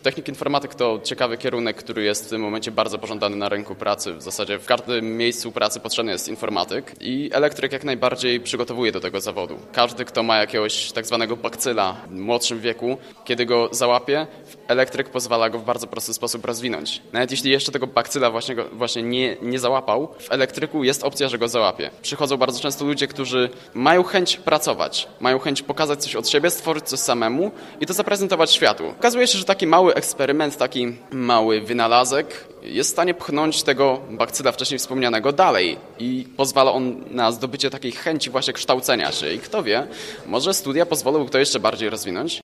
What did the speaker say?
Technik informatyk to ciekawy kierunek, który jest w tym momencie bardzo pożądany na rynku pracy. W zasadzie w każdym miejscu pracy potrzebny jest informatyk i elektryk jak najbardziej przygotowuje do tego zawodu. Każdy, kto ma jakiegoś tak zwanego bakcyla w młodszym wieku, kiedy go załapie, elektryk pozwala go w bardzo prosty sposób rozwinąć. Nawet jeśli jeszcze tego bakcyla właśnie nie załapał, w elektryku jest opcja, że go załapie. Przychodzą bardzo często ludzie, którzy mają chęć pracować, mają chęć pokazać coś od siebie, stworzyć coś samemu i to zaprezentować światu. Okazuje się, że taki mały eksperyment, taki mały wynalazek jest w stanie pchnąć tego bakcyla wcześniej wspomnianego dalej i pozwala on na zdobycie takiej chęci właśnie kształcenia się. I kto wie, może studia pozwolą to jeszcze bardziej rozwinąć.